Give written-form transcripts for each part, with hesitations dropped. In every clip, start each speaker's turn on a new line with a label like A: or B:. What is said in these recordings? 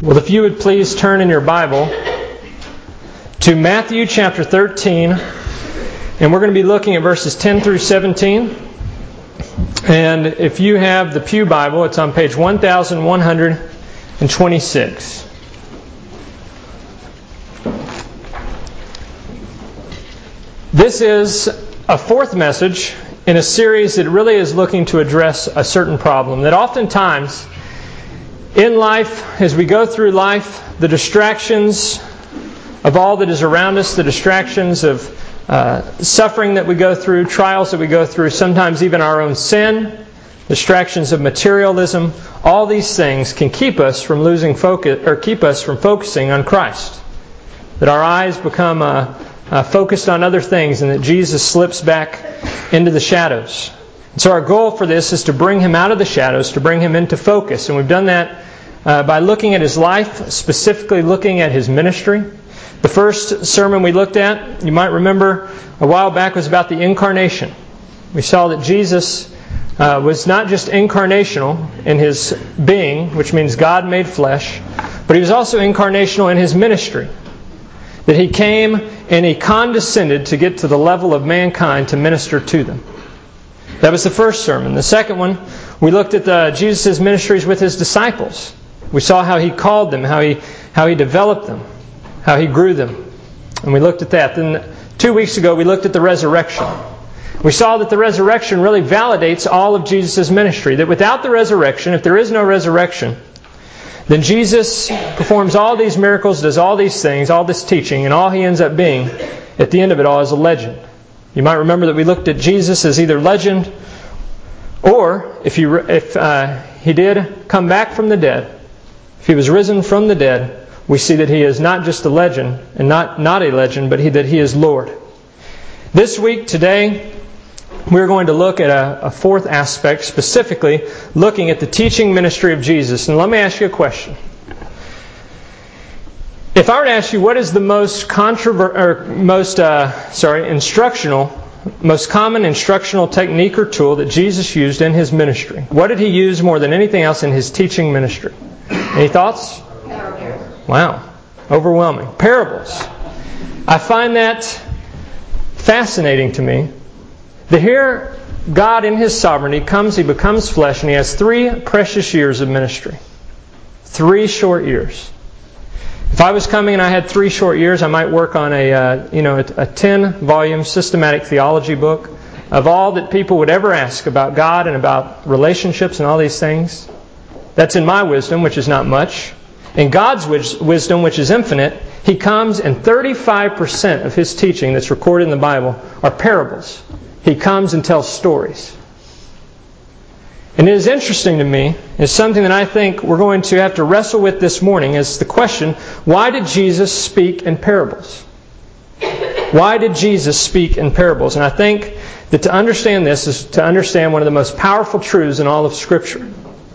A: Well, if you would please turn in your Bible to Matthew chapter 13, and we're going to be looking at verses 10 through 17. And if you have the Pew Bible, it's on page 1126. This is a fourth message in a series that really is looking to address a certain problem that oftentimes in life, as we go through life, the distractions of all that is around us, the distractions of suffering that we go through, trials that we go through, sometimes even our own sin, distractions of materialism, all these things can keep us from losing focus, or keep us from focusing on Christ. That our eyes become focused on other things, and that Jesus slips back into the shadows. So our goal for this is to bring Him out of the shadows, to bring Him into focus. And we've done that by looking at His life, specifically looking at His ministry. The first sermon we looked at, you might remember a while back, was about the incarnation. We saw that Jesus was not just incarnational in His being, which means God made flesh, but He was also incarnational in His ministry. That He came and He condescended to get to the level of mankind to minister to them. That was the first sermon. The second one, we looked at Jesus' ministries with His disciples. We saw how He called them, how He developed them, how He grew them. And we looked at that. Then 2 weeks ago, we looked at the resurrection. We saw that the resurrection really validates all of Jesus' ministry. That without the resurrection, if there is no resurrection, then Jesus performs all these miracles, does all these things, all this teaching, and all He ends up being, at the end of it all, is a legend. You might remember that we looked at Jesus as either legend, or if He did come back from the dead, if He was risen from the dead, we see that He is not just a legend, and not a legend, but that He is Lord. This week, today, we're going to look at a fourth aspect, specifically looking at the teaching ministry of Jesus. And let me ask you a question. If I were to ask you what is the most common instructional technique or tool that Jesus used in His ministry, what did He use more than anything else in His teaching ministry? Any thoughts? Wow. Overwhelming. Parables. I find that fascinating to me. That here, God in His sovereignty comes, He becomes flesh, and He has 3 precious years of ministry. 3 short years. If I was coming and I had 3 short years, I might work on a 10-volume systematic theology book of all that people would ever ask about God and about relationships and all these things. That's in my wisdom, which is not much. In God's wisdom, which is infinite, He comes and 35% of His teaching that's recorded in the Bible are parables. He comes and tells stories. And it is interesting to me, it's something that I think we're going to have to wrestle with this morning, is the question, why did Jesus speak in parables? Why did Jesus speak in parables? And I think that to understand this is to understand one of the most powerful truths in all of Scripture.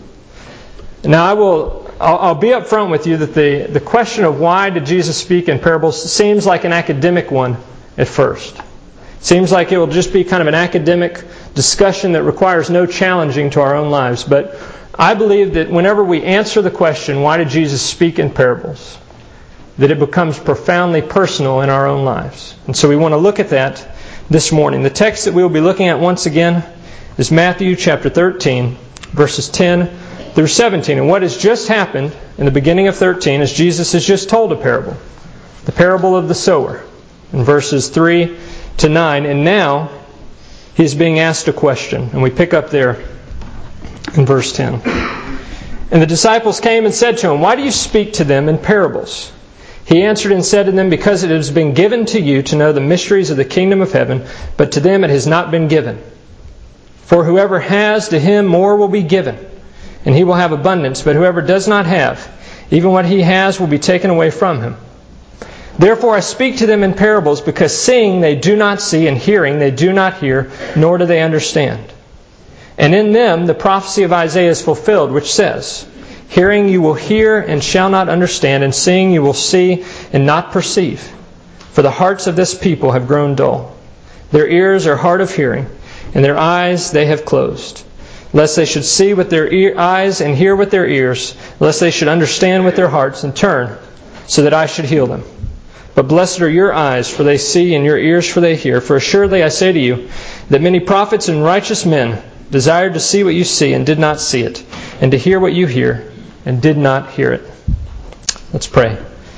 A: Now I'll be up front with you that the question of why did Jesus speak in parables seems like an academic one at first. Seems like it will just be kind of an academic discussion that requires no challenging to our own lives. But I believe that whenever we answer the question, why did Jesus speak in parables, that it becomes profoundly personal in our own lives. And so we want to look at that this morning. The text that we will be looking at once again is Matthew chapter 13, verses 10 through 17. And what has just happened in the beginning of 13 is Jesus has just told a parable. The parable of the sower in verses 3 to 9. And now He's being asked a question. And we pick up there in verse 10. And the disciples came and said to Him, "Why do you speak to them in parables?" He answered and said to them, "Because it has been given to you to know the mysteries of the kingdom of heaven, but to them it has not been given. For whoever has, to him more will be given, and he will have abundance. But whoever does not have, even what he has will be taken away from him. Therefore I speak to them in parables, because seeing they do not see, and hearing they do not hear, nor do they understand. And in them the prophecy of Isaiah is fulfilled, which says, Hearing you will hear and shall not understand, and seeing you will see and not perceive. For the hearts of this people have grown dull. Their ears are hard of hearing, and their eyes they have closed, lest they should see with their eyes and hear with their ears, lest they should understand with their hearts and turn, so that I should heal them. But blessed are your eyes, for they see, and your ears, for they hear. For assuredly I say to you, that many prophets and righteous men desired to see what you see, and did not see it, and to hear what you hear, and did not hear it. Let's pray.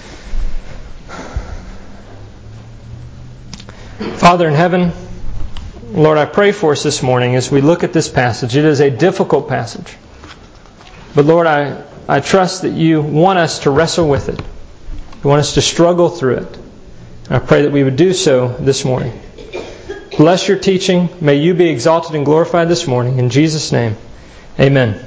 A: Father in heaven, Lord, I pray for us this morning as we look at this passage. It is a difficult passage. But Lord, I trust that you want us to wrestle with it. You want us to struggle through it. I pray that we would do so this morning. Bless your teaching. May you be exalted and glorified this morning. In Jesus' name, amen.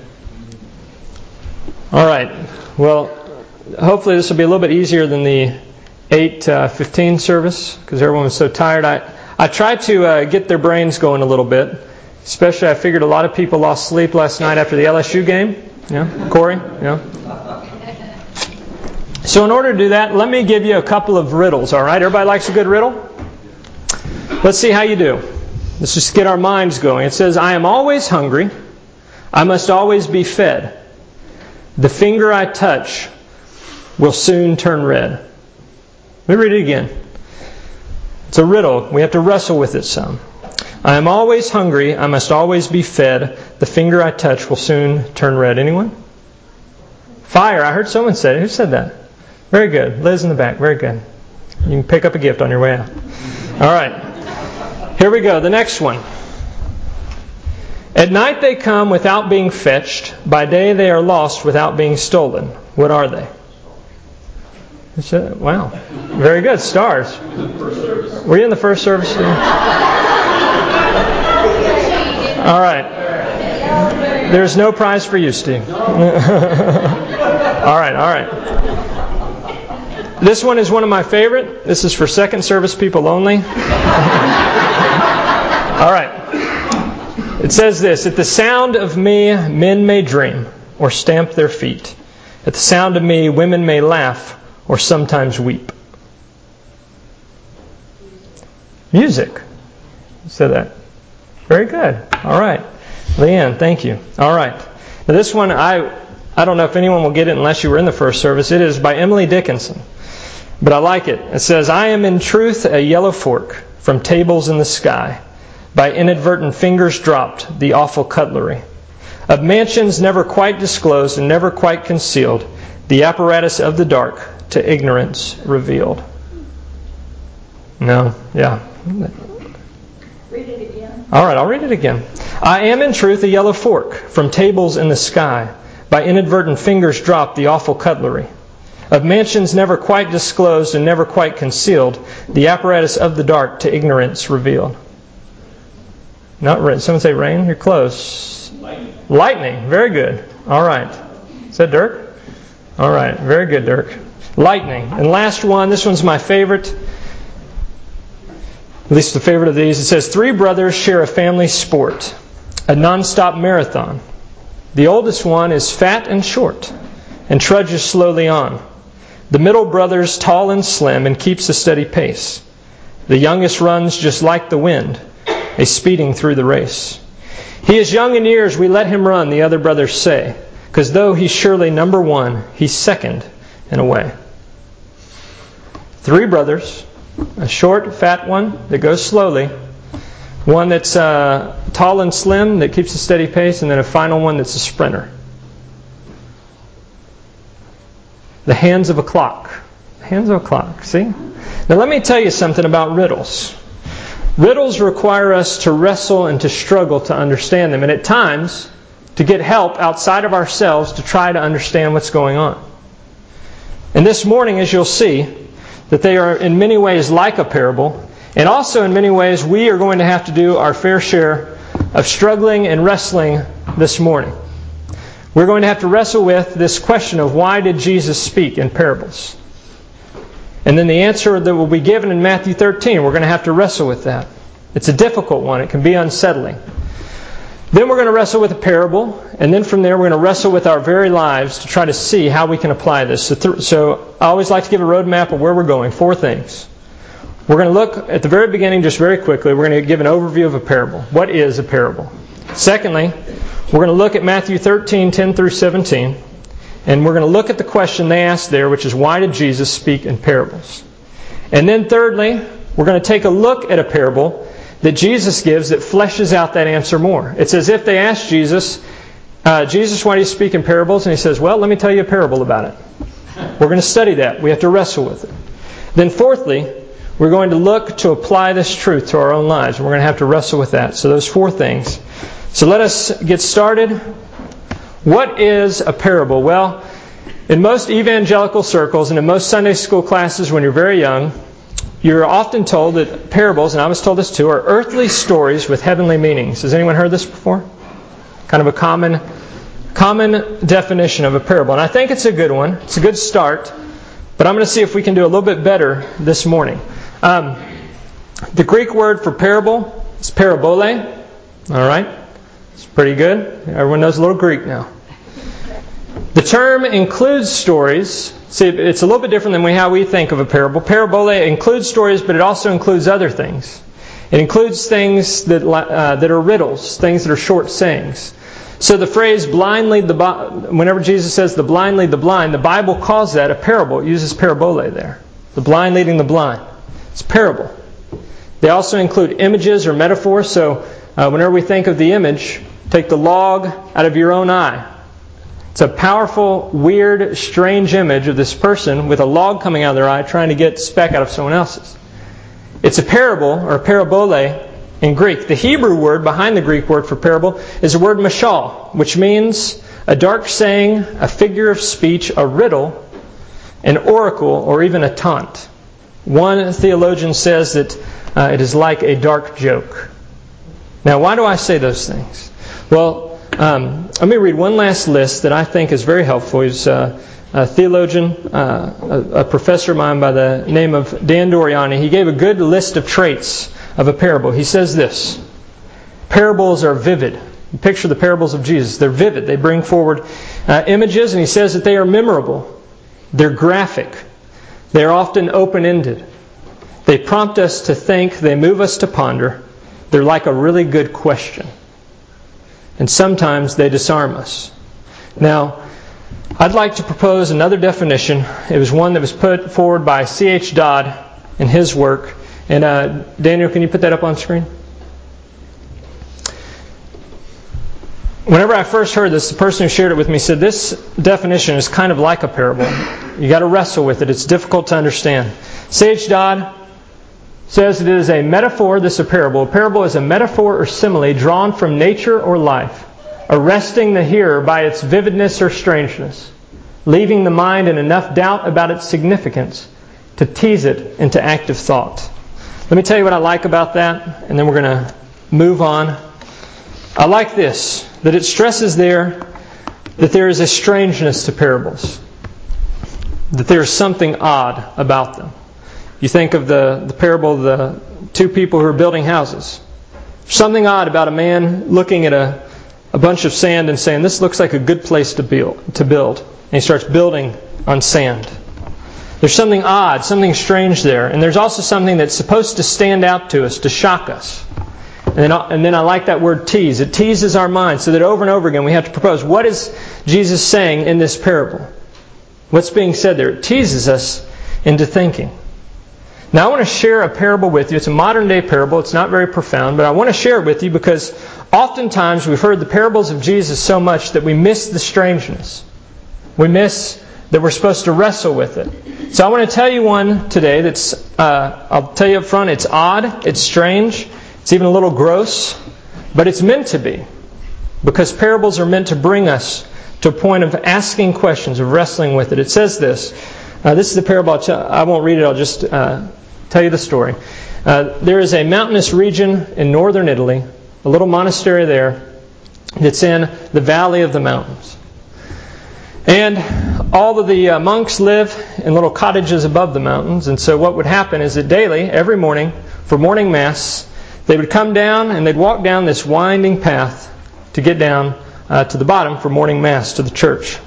A: All right. Well, hopefully this will be a little bit easier than the 8:15 service, because everyone was so tired. I tried to get their brains going a little bit. Especially, I figured a lot of people lost sleep last night after the LSU game. Yeah, Corey? Yeah. So in order to do that, let me give you a couple of riddles, all right? Everybody likes a good riddle? Let's see how you do. Let's just get our minds going. It says, I am always hungry. I must always be fed. The finger I touch will soon turn red. Let me read it again. It's a riddle. We have to wrestle with it some. I am always hungry. I must always be fed. The finger I touch will soon turn red. Anyone? Fire. I heard someone say it. Who said that? Very good. Liz in the back. Very good. You can pick up a gift on your way out. All right. Here we go. The next one. At night they come without being fetched. By day they are lost without being stolen. What are they? Wow. Very good. Stars. Were you in the first service? All right. There's no prize for you, Steve. All right. This one is one of my favorite. This is for second service people only. All right. It says this, at the sound of me, men may dream or stamp their feet. At the sound of me, women may laugh or sometimes weep. Music. You said that. Very good. All right. Leanne, thank you. All right. Now this one, I don't know if anyone will get it unless you were in the first service. It is by Emily Dickinson. But I like it. It says, I am in truth a yellow fork from tables in the sky, by inadvertent fingers dropped, the awful cutlery. Of mansions never quite disclosed and never quite concealed, the apparatus of the dark to ignorance revealed. No, yeah.
B: Read it again.
A: All right, I'll read it again. I am in truth a yellow fork from tables in the sky, by inadvertent fingers dropped, the awful cutlery. Of mansions never quite disclosed and never quite concealed, the apparatus of the dark to ignorance revealed. Not rain. Someone say rain? You're close. Lightning. Very good. All right. Is that Dirk? All right. Very good, Dirk. Lightning. And last one. This one's my favorite. At least the favorite of these. It says, 3 brothers share a family sport, a non-stop marathon. The oldest one is fat and short and trudges slowly on. The middle brother's tall and slim and keeps a steady pace. The youngest runs just like the wind, a speeding through the race. He is young in years, we let him run, the other brothers say, 'cause though he's surely number 1, he's second in a way. 3 brothers, a short, fat one that goes slowly, one that's tall and slim that keeps a steady pace, and then a final one that's a sprinter. The hands of a clock. Hands of a clock, see? Now let me tell you something about riddles. Riddles require us to wrestle and to struggle to understand them, and at times to get help outside of ourselves to try to understand what's going on. And this morning, as you'll see, that they are in many ways like a parable, and also in many ways we are going to have to do our fair share of struggling and wrestling this morning. We're going to have to wrestle with this question of why did Jesus speak in parables? And then the answer that will be given in Matthew 13, we're going to have to wrestle with that. It's a difficult one. It can be unsettling. Then we're going to wrestle with a parable, and then from there we're going to wrestle with our very lives to try to see how we can apply this. So I always like to give a roadmap of where we're going. 4 things. We're going to look at the very beginning just very quickly. We're going to give an overview of a parable. What is a parable? Secondly, We're going to look at Matthew 13, 10 through 17. And we're going to look at the question they asked there, which is, why did Jesus speak in parables? And then thirdly, we're going to take a look at a parable that Jesus gives that fleshes out that answer more. It's as if they asked Jesus, Jesus, why do you speak in parables? And he says, well, let me tell you a parable about it. We're going to study that. We have to wrestle with it. Then fourthly, we're going to look to apply this truth to our own lives. We're going to have to wrestle with that. So those four things. So let us get started. What is a parable? Well, in most evangelical circles and in most Sunday school classes when you're very young, you're often told that parables, and I was told this too, are earthly stories with heavenly meanings. Has anyone heard this before? Kind of a common definition of a parable. And I think it's a good one. It's a good start. But I'm going to see if we can do a little bit better this morning. The Greek word for parable is parabole. All right? It's pretty good. Everyone knows a little Greek now. The term includes stories. See, it's a little bit different than how we think of a parable. Parabole includes stories, but it also includes other things. It includes things that are riddles, things that are short sayings. So the phrase blind lead the blind, whenever Jesus says the blind lead the blind, the Bible calls that a parable. It uses parabole there. The blind leading the blind. It's a parable. They also include images or metaphors. So whenever we think of the image, take the log out of your own eye. It's a powerful, weird, strange image of this person with a log coming out of their eye trying to get speck out of someone else's. It's a parable, or parabole, in Greek. The Hebrew word behind the Greek word for parable is the word mashal, which means a dark saying, a figure of speech, a riddle, an oracle, or even a taunt. One theologian says that it is like a dark joke. Now, why do I say those things? Well, let me read one last list that I think is very helpful. He's a theologian, a professor of mine by the name of Dan Doriani. He gave a good list of traits of a parable. He says this: parables are vivid. You picture the parables of Jesus. They're vivid. They bring forward images, and he says that they are memorable. They're graphic. They're often open-ended. They prompt us to think. They move us to ponder. They're like a really good question. And sometimes they disarm us. Now, I'd like to propose another definition. It was one that was put forward by C.H. Dodd in his work. And Daniel, can you put that up on screen? Whenever I first heard this, the person who shared it with me said, this definition is kind of like a parable. You got to wrestle with it. It's difficult to understand. C.H. Dodd says it is a metaphor. This is a parable. A parable is a metaphor or simile drawn from nature or life, arresting the hearer by its vividness or strangeness, leaving the mind in enough doubt about its significance to tease it into active thought. Let me tell you what I like about that, and then we're going to move on. I like this, that it stresses there that there is a strangeness to parables, that there is something odd about them. You think of the parable of the two people who are building houses. There's something odd about a man looking at a bunch of sand and saying, this looks like a good place to build. And he starts building on sand. There's something odd, something strange there. And there's also something that's supposed to stand out to us, to shock us. And then I like that word tease. It teases our mind so that over and over again we have to propose, what is Jesus saying in this parable? What's being said there? It teases us into thinking. Now I want to share a parable with you. It's a modern day parable. It's not very profound, but I want to share it with you because oftentimes we've heard the parables of Jesus so much that we miss the strangeness. We miss that we're supposed to wrestle with it. So I want to tell you one today that's, I'll tell you up front, it's odd, it's strange, it's even a little gross, but it's meant to be. Because parables are meant to bring us to a point of asking questions, of wrestling with it. It says this. This is the parable. I won't read it. I'll just tell you the story. There is a mountainous region in northern Italy, a little monastery there, that's in the valley of the mountains. And all of the monks live in little cottages above the mountains. And so what would happen is that daily, every morning, for morning mass, they would come down and they'd walk down this winding path to get down to the bottom for morning mass, to the church.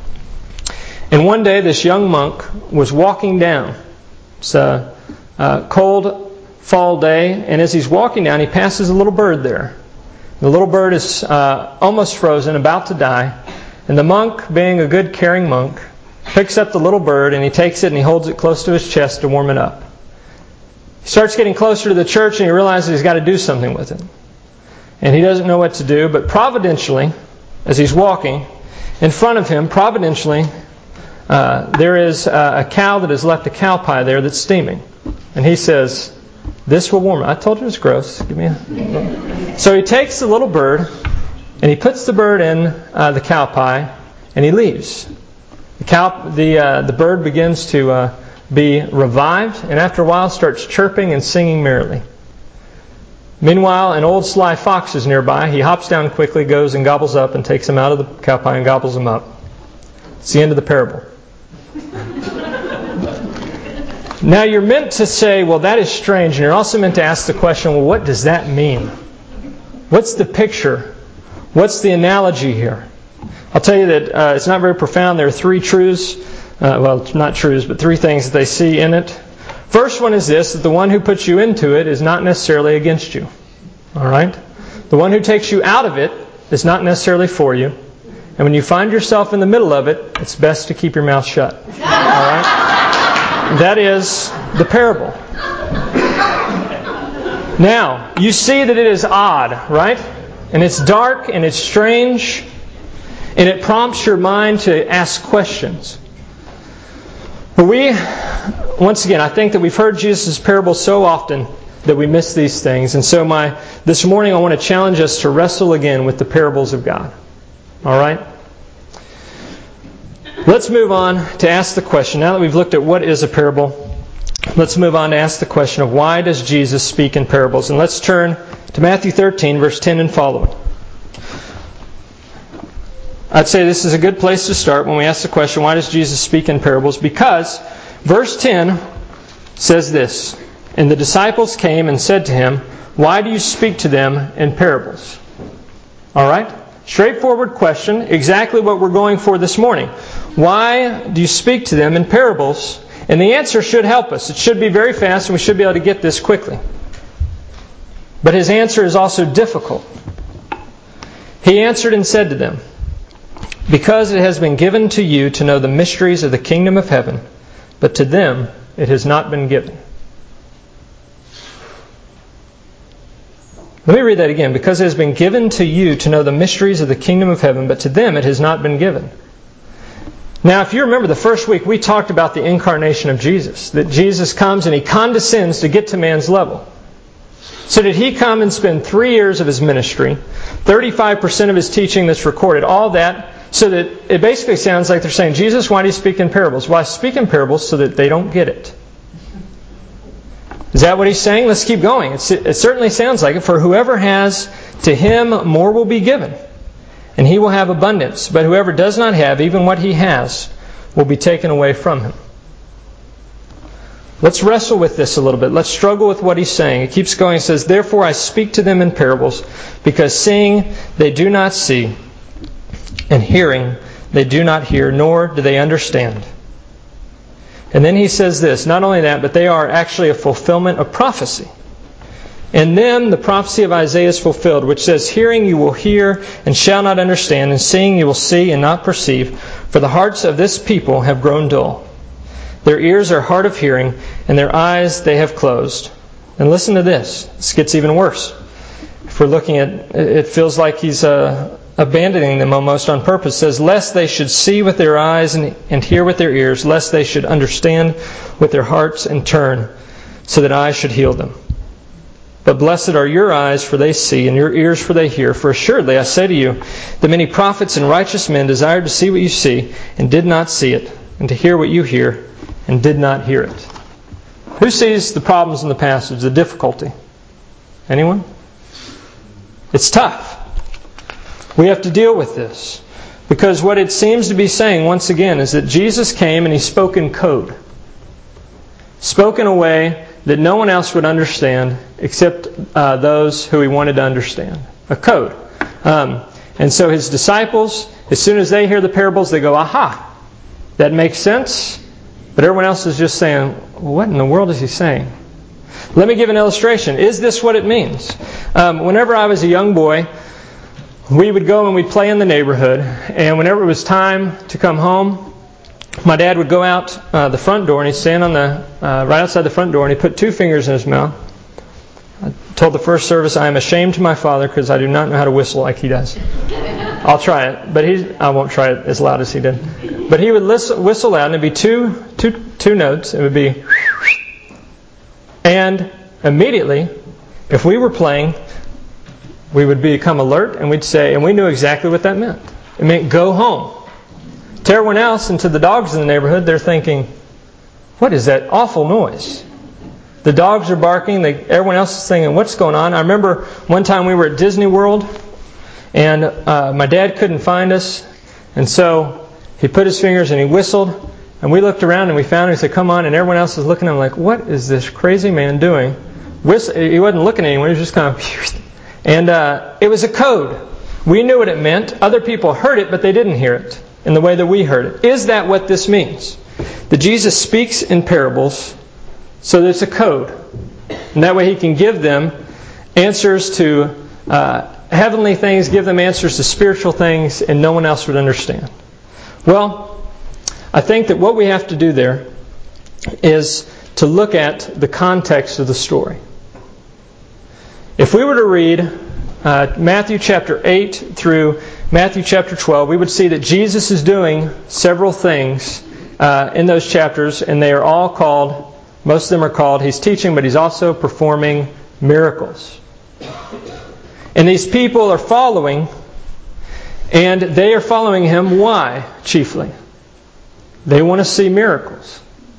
A: And one day this young monk was walking down. It's a cold fall day, and as he's walking down, he passes a little bird there. The little bird is almost frozen, about to die. And the monk, being a good, caring monk, picks up the little bird and he takes it and he holds it close to his chest to warm it up. He starts getting closer to the church and he realizes he's got to do something with it. And he doesn't know what to do, but providentially, as he's walking, in front of him, providentially, there is a cow that has left a cow pie there that's steaming. And he says, "This will warm it." I told you it's gross. Give me a... So he takes the little bird and he puts the bird in the cow pie and he leaves. The bird begins to be revived, and after a while starts chirping and singing merrily. Meanwhile, an old sly fox is nearby. He hops down quickly, goes and gobbles up, and takes him out of the cow pie and gobbles him up. It's the end of the parable. Now you're meant to say, well, that is strange, and you're also meant to ask the question, well, what does that mean? What's the picture? What's the analogy here? I'll tell you that it's not very profound. There are three truths. Well, not truths, but three things that they see in it. First one is this, that the one who puts you into it is not necessarily against you. All right? The one who takes you out of it is not necessarily for you. And when you find yourself in the middle of it, it's best to keep your mouth shut. All right? That is the parable. Now, you see that it is odd, right? And it's dark and it's strange. And it prompts your mind to ask questions. But once again, I think that we've heard Jesus' parables so often that we miss these things. And so this morning I want to challenge us to wrestle again with the parables of God. All right? Let's move on to ask the question. Now that we've looked at what is a parable, let's move on to ask the question of why does Jesus speak in parables? And let's turn to Matthew 13, verse 10 and following. I'd say this is a good place to start when we ask the question, why does Jesus speak in parables? Because verse 10 says this, "And the disciples came and said to him, 'Why do you speak to them in parables?'" All right? Straightforward question, exactly what we're going for this morning. Why do you speak to them in parables? And the answer should help us. It should be very fast and we should be able to get this quickly. But his answer is also difficult. He answered and said to them, "Because it has been given to you to know the mysteries of the kingdom of heaven, but to them it has not been given." Let me read that again. "Because it has been given to you to know the mysteries of the kingdom of heaven, but to them it has not been given." Now, if you remember the first week, we talked about the incarnation of Jesus. That Jesus comes and He condescends to get to man's level. So did He come and spend 3 years of His ministry, 35% of His teaching that's recorded, all that, so that it basically sounds like they're saying, "Jesus, why do you speak in parables?" Well, I speak in parables so that they don't get it. Is that what He's saying? Let's keep going. It certainly sounds like it. "For whoever has, to him more will be given, and he will have abundance. But whoever does not have, even what he has, will be taken away from him." Let's wrestle with this a little bit. Let's struggle with what He's saying. He keeps going. He says, "Therefore I speak to them in parables, because seeing they do not see, and hearing they do not hear, nor do they understand." And then He says this, not only that, but they are actually a fulfillment of prophecy. "In them the prophecy of Isaiah is fulfilled, which says, 'Hearing you will hear and shall not understand, and seeing you will see and not perceive, for the hearts of this people have grown dull. Their ears are hard of hearing, and their eyes they have closed.'" And listen to this. This gets even worse. If we're looking at it, feels like He's abandoning them almost on purpose. It says, "Lest they should see with their eyes and hear with their ears, lest they should understand with their hearts and turn, so that I should heal them. But blessed are your eyes, for they see, and your ears, for they hear. For assuredly I say to you, that many prophets and righteous men desired to see what you see, and did not see it, and to hear what you hear, and did not hear it." Who sees the problems in the passage, the difficulty? Anyone? It's tough. We have to deal with this. Because what it seems to be saying, once again, is that Jesus came and He spoke in code. Spoke in a way that no one else would understand except those who He wanted to understand. A code. And so His disciples, as soon as they hear the parables, they go, "Aha! That makes sense." But everyone else is just saying, "What in the world is He saying?" Let me give an illustration. Is this what it means? Whenever I was a young boy, we would go and we'd play in the neighborhood. And whenever it was time to come home, my dad would go out the front door and he'd stand on right outside the front door and he'd put 2 fingers in his mouth. I told the first service, I am ashamed to my father because I do not know how to whistle like he does. I'll try it, but I won't try it as loud as he did. But he would whistle loud, and it'd be two notes. It would be, and immediately, if we were playing, we would become alert, and we'd say, and we knew exactly what that meant. It meant go home. To everyone else and to the dogs in the neighborhood, they're thinking, what is that awful noise? The dogs are barking. Everyone else is thinking, what's going on? I remember one time we were at Disney World, and my dad couldn't find us. And so he put his fingers and he whistled. And we looked around and we found him. He said, come on. And everyone else was looking at him like, what is this crazy man doing? He wasn't looking at anyone. He was just kind of... And it was a code. We knew what it meant. Other people heard it, but they didn't hear it in the way that we heard it. Is that what this means? That Jesus speaks in parables so that it's a code. And that way He can give them answers to heavenly things, give them answers to spiritual things, and no one else would understand. Well, I think that what we have to do there is to look at the context of the story. If we were to read Matthew chapter 8 through Matthew chapter 12, we would see that Jesus is doing several things in those chapters, and they are all called, most of them are called, He's teaching, but He's also performing miracles. And these people are following, and they are following Him. Why, chiefly? They want to see miracles.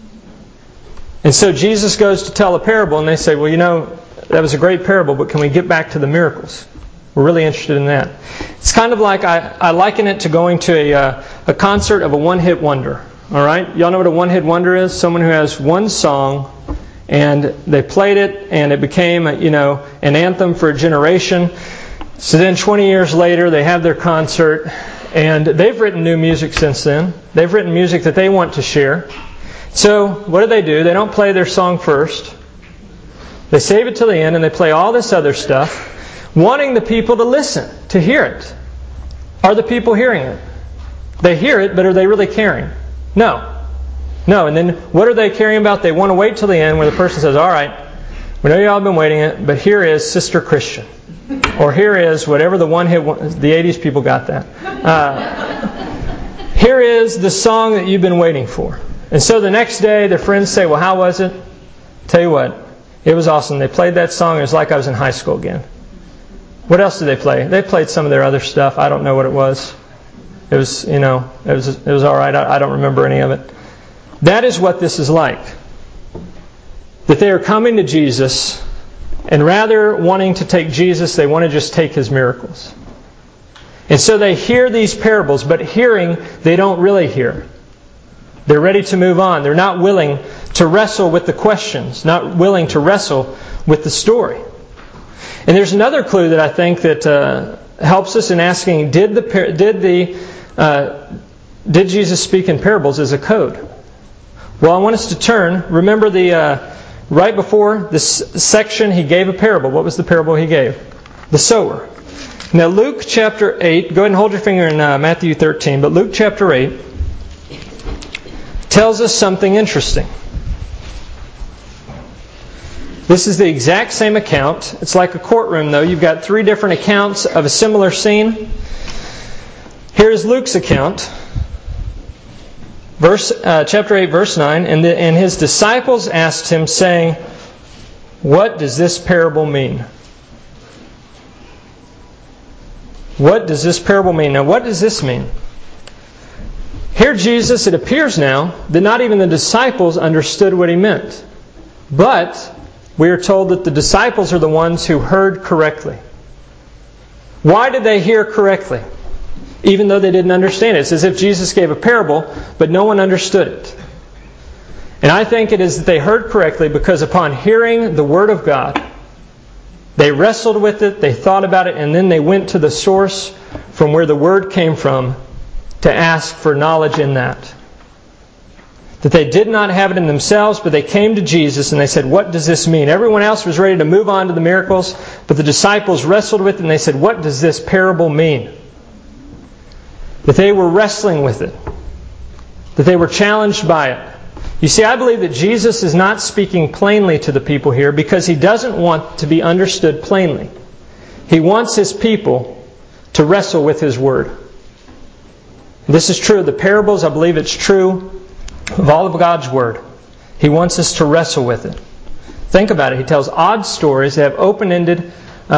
A: And so Jesus goes to tell a parable, and they say, well, you know, that was a great parable, but can we get back to the miracles? We're really interested in that. It's kind of like, I liken it to going to a concert of a one-hit wonder. All right? Y'all know what a one-hit wonder is? Someone who has one song, and they played it, and it became, an anthem for a generation. So then 20 years later, they have their concert, and they've written new music since then. They've written music that they want to share. So what do? They don't play their song first. They save it till the end, and they play all this other stuff, wanting the people to listen, to hear it. Are the people hearing it? They hear it, but are they really caring? No. And then what are they caring about? They want to wait till the end where the person says, all right, we know y'all have been waiting it, but here is Sister Christian. Or here is whatever the 80s people got that. Here is the song that you've been waiting for. And so the next day, their friends say, well, how was it? Tell you what, it was awesome. They played that song. It was like I was in high school again. What else did they play? They played some of their other stuff. I don't know what it was. It was, it was all right. I don't remember any of it. That is what this is like. That they are coming to Jesus, and rather wanting to take Jesus, they want to just take His miracles. And so they hear these parables, but hearing, they don't really hear. They're ready to move on. They're not willing to wrestle with the questions, not willing to wrestle with the story. And there's another clue that I think that helps us in asking, did Jesus speak in parables as a code? Well, I want us to turn. Remember right before this section, He gave a parable. What was the parable He gave? The sower. Now, Luke chapter 8, go ahead and hold your finger in Matthew 13, but Luke chapter 8 tells us something interesting. This is the exact same account. It's like a courtroom, though. You've got 3 different accounts of a similar scene. Here is Luke's account. Chapter 8, verse 9. And His disciples asked Him, saying, what does this parable mean? What does this parable mean? Now, what does this mean? Here Jesus, it appears now, that not even the disciples understood what He meant. But we are told that the disciples are the ones who heard correctly. Why did they hear correctly? Even though they didn't understand it. It's as if Jesus gave a parable, but no one understood it. And I think it is that they heard correctly because upon hearing the Word of God, they wrestled with it, they thought about it, and then they went to the source from where the Word came from to ask for knowledge in that. that they did not have it in themselves, but they came to Jesus and they said, what does this mean? Everyone else was ready to move on to the miracles, but the disciples wrestled with it and they said, what does this parable mean? That they were wrestling with it. That they were challenged by it. You see, I believe that Jesus is not speaking plainly to the people here because He doesn't want to be understood plainly. He wants His people to wrestle with His Word. This is true of the parables. I believe it's true of all of God's Word. He wants us to wrestle with it. Think about it. He tells odd stories that have open-ended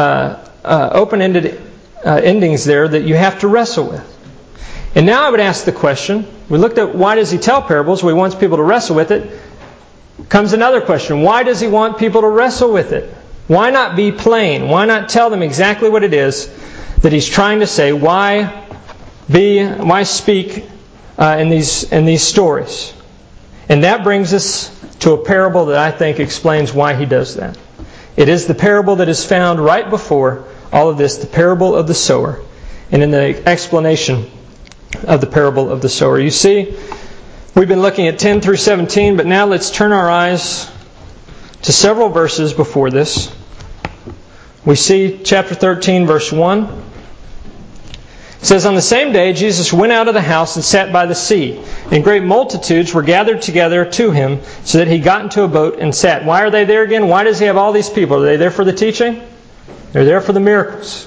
A: endings there that you have to wrestle with. And now I would ask the question, we looked at why does He tell parables? Well, He wants people to wrestle with it. Comes another question. Why does He want people to wrestle with it? Why not be plain? Why not tell them exactly what it is that He's trying to say? Why speak in these stories? And that brings us to a parable that I think explains why He does that. It is the parable that is found right before all of this, the parable of the sower. And in the explanation of the parable of the sower. You see, we've been looking at 10 through 17, but now let's turn our eyes to several verses before this. We see chapter 13, verse 1. It says, on the same day Jesus went out of the house and sat by the sea, and great multitudes were gathered together to Him, so that He got into a boat and sat. Why are they there again? Why does He have all these people? Are they there for the teaching? They're there for the miracles.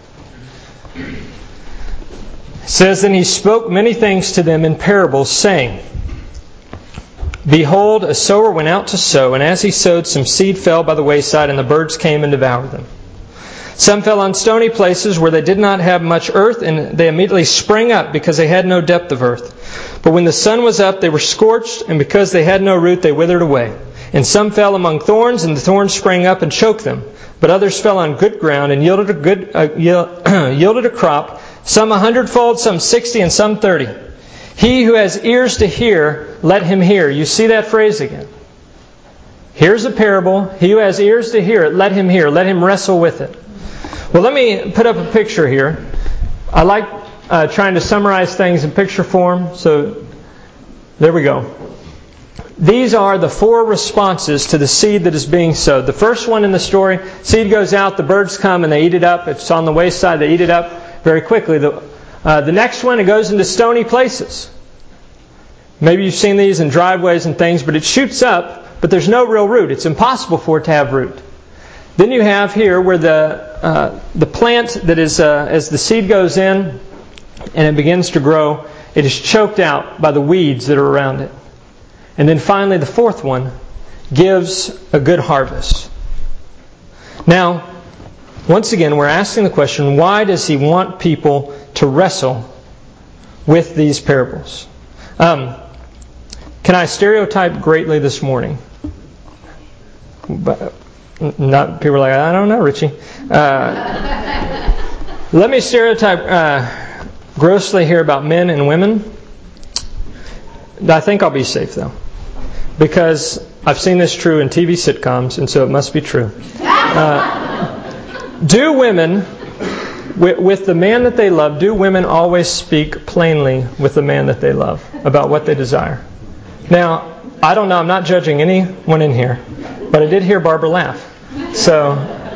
A: It says, then He spoke many things to them in parables, saying, behold, a sower went out to sow, and as he sowed, some seed fell by the wayside, and the birds came and devoured them. Some fell on stony places where they did not have much earth, and they immediately sprang up because they had no depth of earth. But when the sun was up, they were scorched, and because they had no root, they withered away. And some fell among thorns, and the thorns sprang up and choked them. But others fell on good ground and yielded a crop, some 100-fold, some 60, and some 30. He who has ears to hear, let him hear. You see that phrase again. Here's a parable. He who has ears to hear it, let him hear. Let him wrestle with it. Well, let me put up a picture here. I like trying to summarize things in picture form. So there we go. These are the 4 responses to the seed that is being sowed. The first one in the story, seed goes out, the birds come and they eat it up. It's on the wayside, they eat it up very quickly. The next one, it goes into stony places. Maybe you've seen these in driveways and things, but it shoots up, but there's no real root. It's impossible for it to have root. Then you have here where the plant that is, as the seed goes in and it begins to grow, it is choked out by the weeds that are around it. And then finally, the fourth one gives a good harvest. Now, once again, we're asking the question, why does He want people to wrestle with these parables? Can I stereotype greatly this morning? But not people are like, I don't know, Richie. Let me stereotype grossly here about men and women. I think I'll be safe though, because I've seen this true in TV sitcoms, and so it must be true. Do women, with the man that they love, do women always speak plainly with the man that they love about what they desire? Now, I don't know, I'm not judging anyone in here, but I did hear Barbara laugh. So,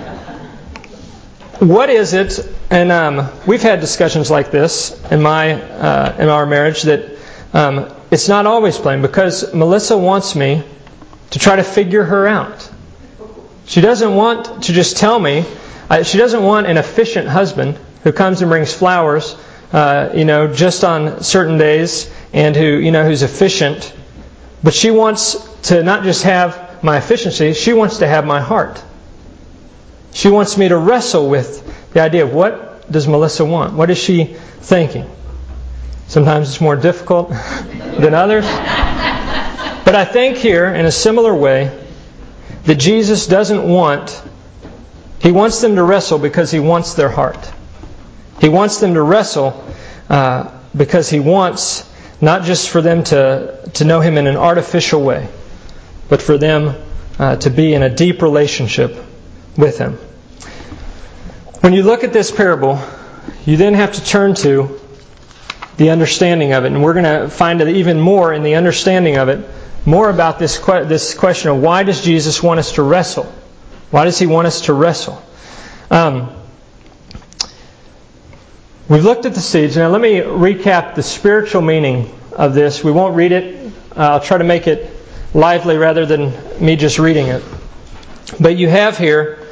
A: what is it, and we've had discussions like this in our marriage, that it's not always plain, because Melissa wants me to try to figure her out. She doesn't want to just tell me. She doesn't want an efficient husband who comes and brings flowers, just on certain days, and who's efficient. But she wants to not just have my efficiency, she wants to have my heart. She wants me to wrestle with the idea of what does Melissa want? What is she thinking? Sometimes it's more difficult than others. But I think here, in a similar way, that Jesus doesn't want... He wants them to wrestle because He wants their heart. He wants them to wrestle because He wants not just for them to know Him in an artificial way, but for them to be in a deep relationship with Him. When you look at this parable, you then have to turn to the understanding of it. And we're going to find even more in the understanding of it, more about this question of why does Jesus want us to wrestle? Why does He want us to wrestle? We've looked at the seeds. Now let me recap the spiritual meaning of this. We won't read it. I'll try to make it lively rather than me just reading it. But you have here,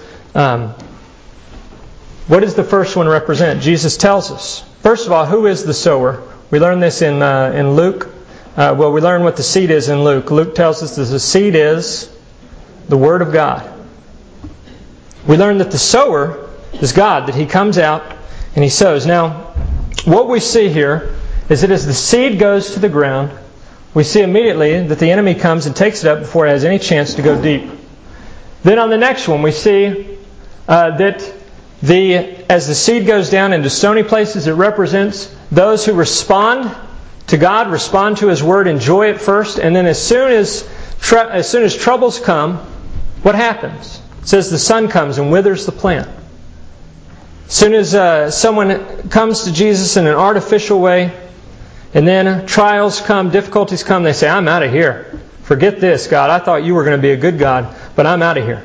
A: what does the first one represent? Jesus tells us. First of all, who is the sower? We learn this in Luke. We learn what the seed is in Luke. Luke tells us that the seed is the Word of God. We learn that the sower is God, that He comes out and He sows. Now, what we see here is that as the seed goes to the ground, we see immediately that the enemy comes and takes it up before it has any chance to go deep. Then on the next one, we see that as the seed goes down into stony places, it represents those who respond to God, respond to His Word, enjoy it first, and then as soon as troubles come, what happens? It says the sun comes and withers the plant. As soon as someone comes to Jesus in an artificial way, and then trials come, difficulties come, they say, I'm out of here. Forget this, God. I thought you were going to be a good God, but I'm out of here.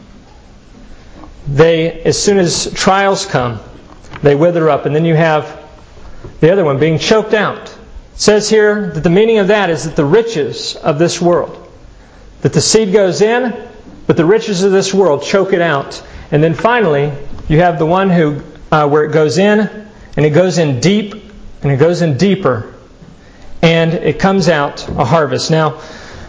A: As soon as trials come, they wither up. And then you have the other one being choked out. It says here that the meaning of that is that the riches of this world, that the seed goes in, but the riches of this world choke it out. And then finally, you have the one where it goes in, and it goes in deep, and it goes in deeper, and it comes out a harvest. Now,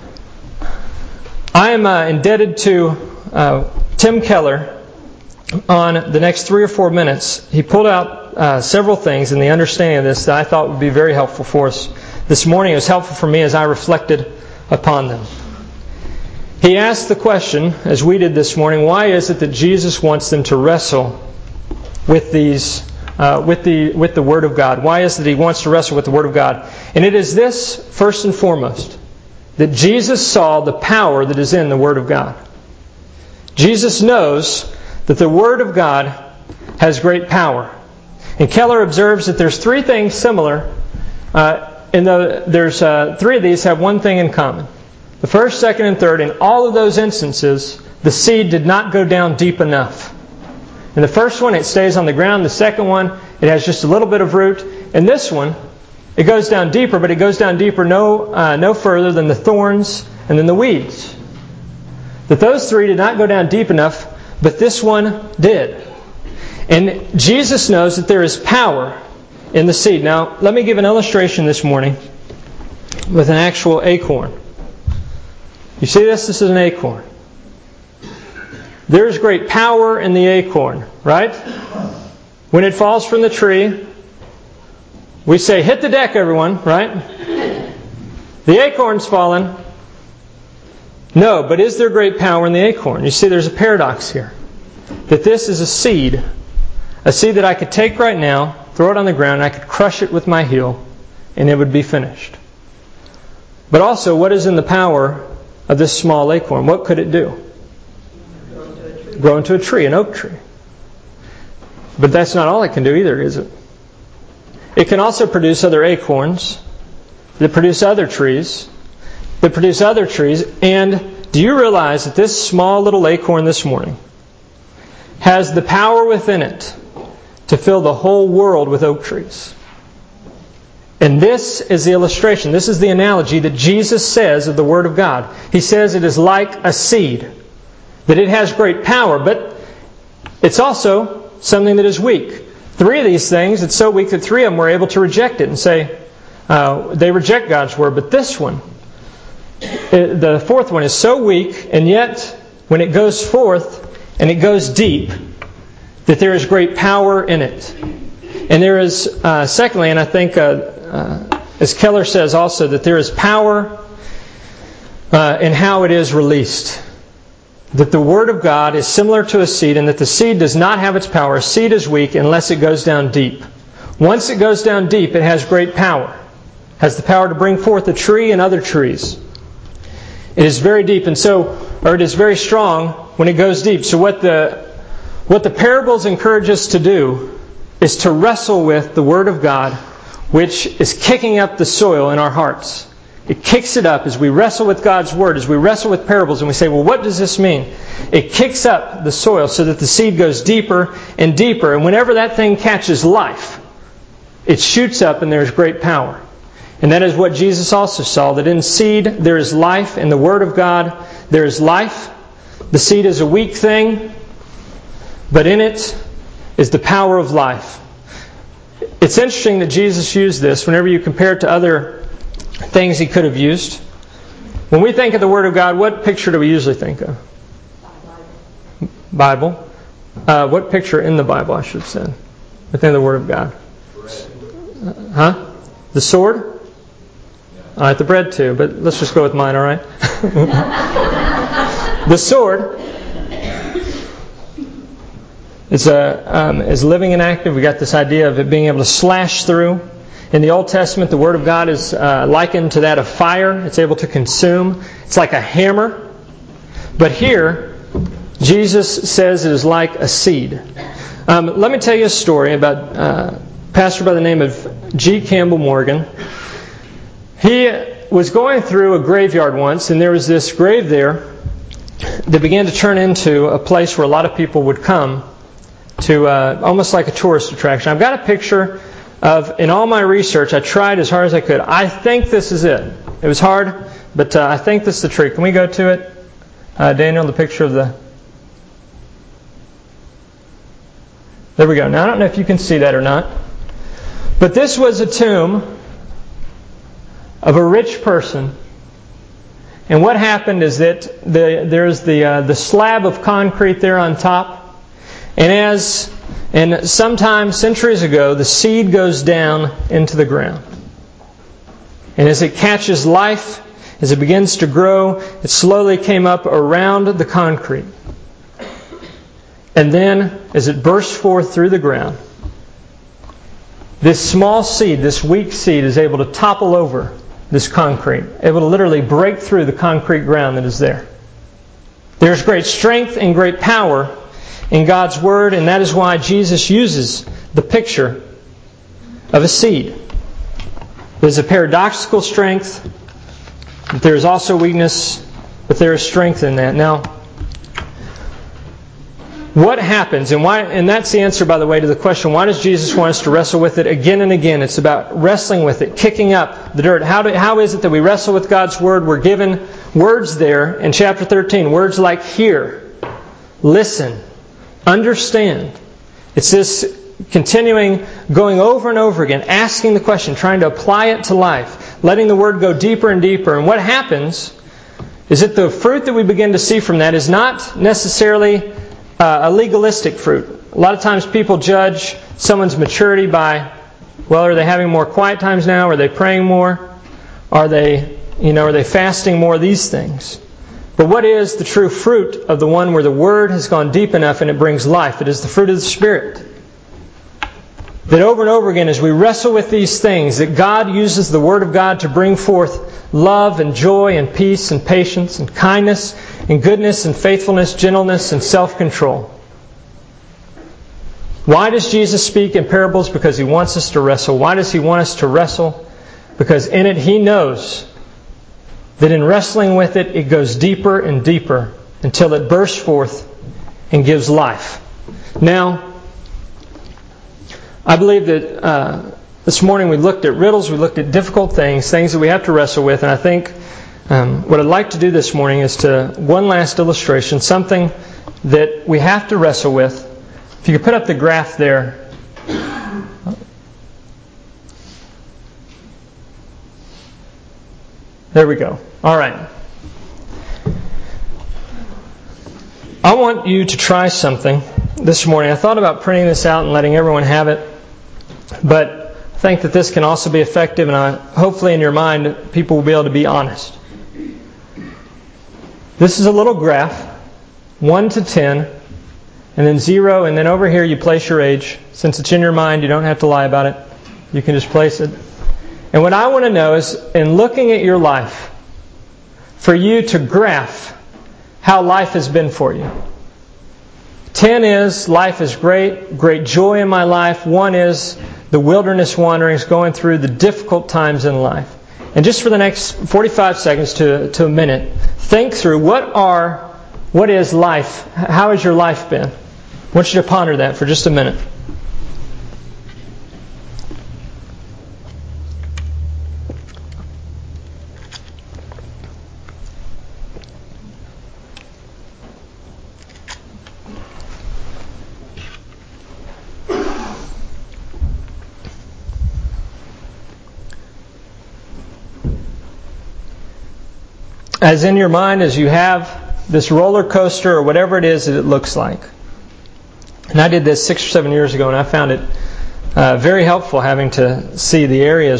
A: I am indebted to Tim Keller on the next 3 or 4 minutes. He pulled out several things in the understanding of this that I thought would be very helpful for us this morning. It was helpful for me as I reflected upon them. He asked the question, as we did this morning, why is it that Jesus wants them to wrestle with these, with the Word of God? Why is it that He wants to wrestle with the Word of God? And it is this, first and foremost, that Jesus saw the power that is in the Word of God. Jesus knows that the Word of God has great power. And Keller observes that there's 3 things similar. There's 3 of these have one thing in common. The first, second, and third, in all of those instances, the seed did not go down deep enough. In the first one, it stays on the ground. The second one, it has just a little bit of root. In this one, it goes down deeper, but it goes down deeper no further than the thorns and then the weeds. That those 3 did not go down deep enough, but this one did. And Jesus knows that there is power in the seed. Now, let me give an illustration this morning with an actual acorn. You see this? This is an acorn. There's great power in the acorn, right? When it falls from the tree, we say, hit the deck, everyone, right? The acorn's fallen. No, but is there great power in the acorn? You see, there's a paradox here. That this is a seed that I could take right now, throw it on the ground, and I could crush it with my heel, and it would be finished. But also, what is in the power of this small acorn? What could it do? Grow into a tree, an oak tree. But that's not all it can do either, is it? It can also produce other acorns that produce other trees, and do you realize that this small little acorn this morning has the power within it to fill the whole world with oak trees? And this is the illustration, this is the analogy that Jesus says of the Word of God. He says it is like a seed, that it has great power, but it's also something that is weak. 3 of these things, it's so weak that 3 of them were able to reject it and say, they reject God's Word. But this one, the 4th one, is so weak, and yet when it goes forth and it goes deep, that there is great power in it. And there is, secondly, and I think, as Keller says also, that there is power in how it is released. That the Word of God is similar to a seed, and that the seed does not have its power. A seed is weak unless it goes down deep. Once it goes down deep, it has great power. It has the power to bring forth a tree and other trees. It is very deep, it is very strong when it goes deep. So what the parables encourage us to do is to wrestle with the Word of God which is kicking up the soil in our hearts. It kicks it up as we wrestle with God's Word, as we wrestle with parables, and we say, well, what does this mean? It kicks up the soil so that the seed goes deeper and deeper, and whenever that thing catches life, it shoots up and there's great power. And that is what Jesus also saw, that in seed there is life, in the Word of God there is life. The seed is a weak thing, but in it is the power of life. It's interesting that Jesus used this whenever you compare it to other things He could have used. When we think of the Word of God, what picture do we usually think of? Bible. What picture in the Bible, I should have said, within the Word of God? The sword? All right, the bread too, but let's just go with mine, all right? The sword is living and active. We got this idea of it being able to slash through. In the Old Testament, the Word of God is likened to that of fire. It's able to consume. It's like a hammer. But here, Jesus says it is like a seed. Let me tell you a story about a pastor by the name of G. Campbell Morgan. He was going through a graveyard once, and there was this grave there that began to turn into a place where a lot of people would come to almost like a tourist attraction. I've got a picture of, in all my research, I tried as hard as I could. I think this is it. It was hard, but I think this is the tree. Can we go to it? Daniel, the picture of the... There we go. Now, I don't know if you can see that or not. But this was a tomb of a rich person. And what happened is that there's the slab of concrete there on top. And sometime centuries ago, the seed goes down into the ground. And as it catches life, as it begins to grow, it slowly came up around the concrete. And then, as it burst forth through the ground, this small seed, this weak seed, is able to topple over this concrete, able to literally break through the concrete ground that is there. There's great strength and great power in God's Word, and that is why Jesus uses the picture of a seed. There's a paradoxical strength, but there is also weakness, but there is strength in that. Now, what happens, and that's the answer, by the way, to the question, why does Jesus want us to wrestle with it again and again? It's about wrestling with it, kicking up the dirt. How is it that we wrestle with God's Word? We're given words there in chapter 13, words like hear, listen, understand. It's this continuing, going over and over again, asking the question, trying to apply it to life, letting the Word go deeper and deeper. And what happens is that the fruit that we begin to see from that is not necessarily a legalistic fruit. A lot of times people judge someone's maturity by, well, are they having more quiet times now? Are they praying more? Are they fasting more? These things. But what is the true fruit of the one where the Word has gone deep enough and it brings life? It is the fruit of the Spirit. That over and over again, as we wrestle with these things, that God uses the Word of God to bring forth love and joy and peace and patience and kindness and goodness and faithfulness, gentleness and self-control. Why does Jesus speak in parables? Because He wants us to wrestle. Why does He want us to wrestle? Because in it He knows that in wrestling with it, it goes deeper and deeper until it bursts forth and gives life. Now, I believe that this morning we looked at riddles, we looked at difficult things that we have to wrestle with, and I think what I'd like to do this morning is one last illustration, something that we have to wrestle with. If you could put up the graph there. There we go. All right. I want you to try something this morning. I thought about printing this out and letting everyone have it, but I think that this can also be effective, and hopefully in your mind people will be able to be honest. This is a little graph, 1 to 10, and then 0, and then over here you place your age. Since it's in your mind, you don't have to lie about it. You can just place it. And what I want to know is, in looking at your life, for you to graph how life has been for you. 10 is, life is great, great joy in my life. 1 is, the wilderness wanderings, going through the difficult times in life. And just for the next 45 seconds to a minute, think through what is life? How has your life been? I want you to ponder that for just a minute. As in your mind, as you have this roller coaster or whatever it is that it looks like. And I did this 6 or 7 years ago, and I found it very helpful having to see the areas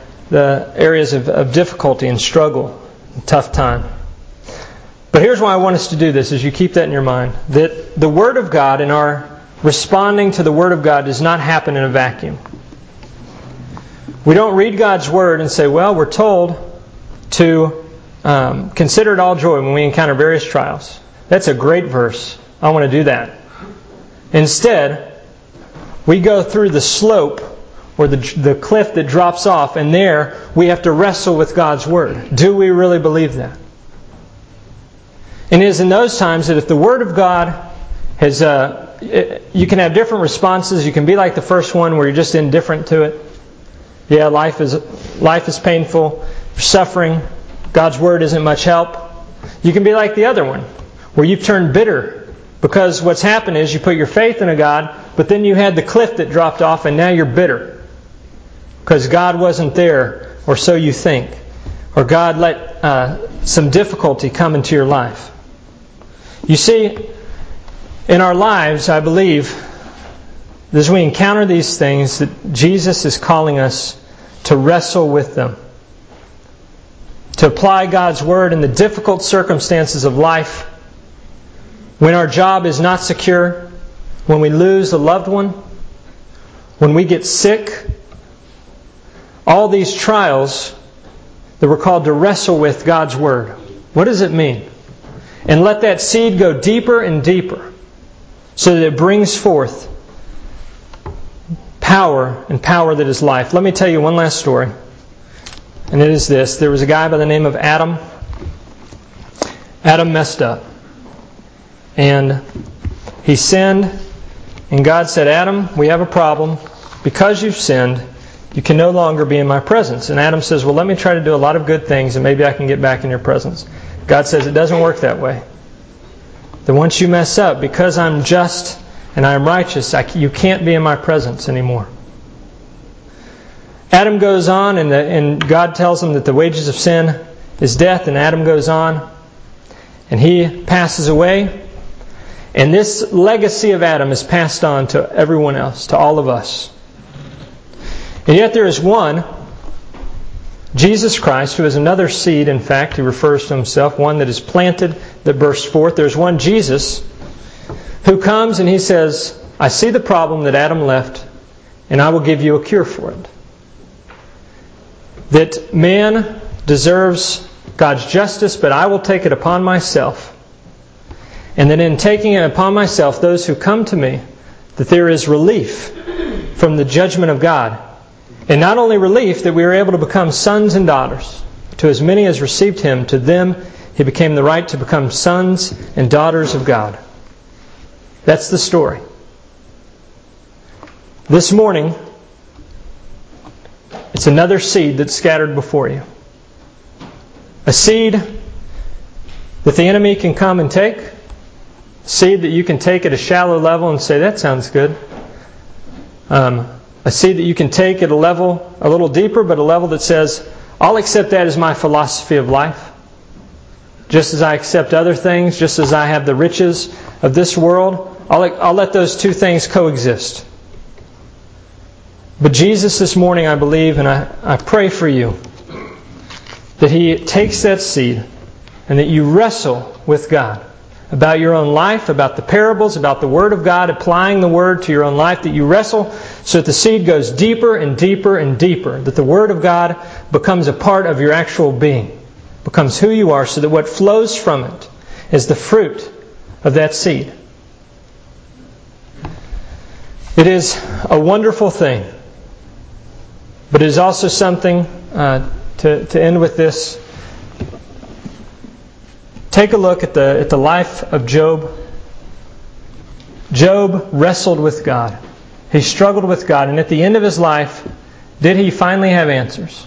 A: of difficulty and struggle, and tough time. But here's why I want us to do this, as you keep that in your mind. That the Word of God and our responding to the Word of God does not happen in a vacuum. We don't read God's Word and say, well, we're told to consider it all joy when we encounter various trials. That's a great verse. I want to do that. Instead, we go through the slope or the cliff that drops off, and there we have to wrestle with God's Word. Do we really believe that? And it is in those times that if the Word of God has, you can have different responses. You can be like the first one where you're just indifferent to it. Yeah, life is painful, you're suffering. God's Word isn't much help. You can be like the other one, where you've turned bitter because what's happened is you put your faith in a God, but then you had the cliff that dropped off and now you're bitter because God wasn't there, or so you think, or God let some difficulty come into your life. You see, in our lives, I believe, as we encounter these things, that Jesus is calling us to wrestle with them. To apply God's Word in the difficult circumstances of life, when our job is not secure, when we lose a loved one, when we get sick, all these trials that we're called to wrestle with God's Word. What does it mean? And let that seed go deeper and deeper so that it brings forth power and power that is life. Let me tell you one last story. And it is this. There was a guy by the name of Adam. Adam messed up. And he sinned. And God said, Adam, we have a problem. Because you've sinned, you can no longer be in my presence. And Adam says, well, let me try to do a lot of good things and maybe I can get back in your presence. God says, it doesn't work that way. That once you mess up, because I'm just and I'm righteous, you can't be in my presence anymore. Adam goes on, and God tells him that the wages of sin is death, and Adam goes on, and he passes away. And this legacy of Adam is passed on to everyone else, to all of us. And yet there is one, Jesus Christ, who is another seed, in fact, he refers to himself, one that is planted, that bursts forth. There's one, Jesus, who comes and he says, I see the problem that Adam left, and I will give you a cure for it. That man deserves God's justice, but I will take it upon myself. And that in taking it upon myself, those who come to me, that there is relief from the judgment of God. And not only relief, that we are able to become sons and daughters. To as many as received Him, to them He became the right to become sons and daughters of God. That's the story. This morning, it's another seed that's scattered before you. A seed that the enemy can come and take. A seed that you can take at a shallow level and say, that sounds good. A seed that you can take at a level a little deeper, but a level that says, I'll accept that as my philosophy of life. Just as I accept other things, just as I have the riches of this world, I'll let those two things coexist. But Jesus this morning, I believe, and I pray for you, that He takes that seed and that you wrestle with God about your own life, about the parables, about the Word of God, applying the Word to your own life, that you wrestle so that the seed goes deeper and deeper and deeper, that the Word of God becomes a part of your actual being, becomes who you are, so that what flows from it is the fruit of that seed. It is a wonderful thing But it is also something, to end with this, take a look at the life of Job. Job wrestled with God. He struggled with God. And at the end of his life, did he finally have answers?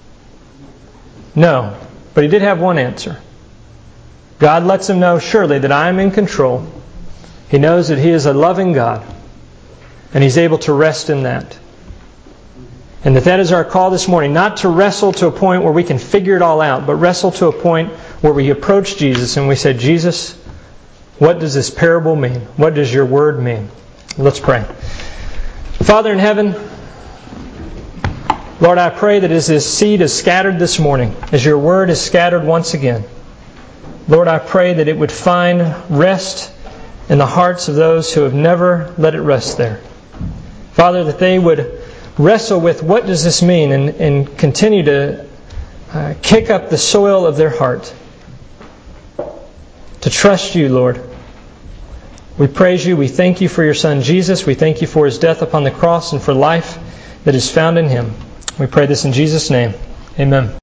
A: No. But he did have one answer. God lets him know, surely, that I am in control. He knows that He is a loving God. And he's able to rest in that. And that is our call this morning. Not to wrestle to a point where we can figure it all out, but wrestle to a point where we approach Jesus and we say, Jesus, what does this parable mean? What does your word mean? Let's pray. Father in heaven, Lord, I pray that as this seed is scattered this morning, as your word is scattered once again, Lord, I pray that it would find rest in the hearts of those who have never let it rest there. Father, that they would wrestle with what does this mean and continue to kick up the soil of their heart to trust you, Lord. We praise you. We thank you for your Son, Jesus. We thank you for His death upon the cross and for life that is found in Him. We pray this in Jesus' name. Amen.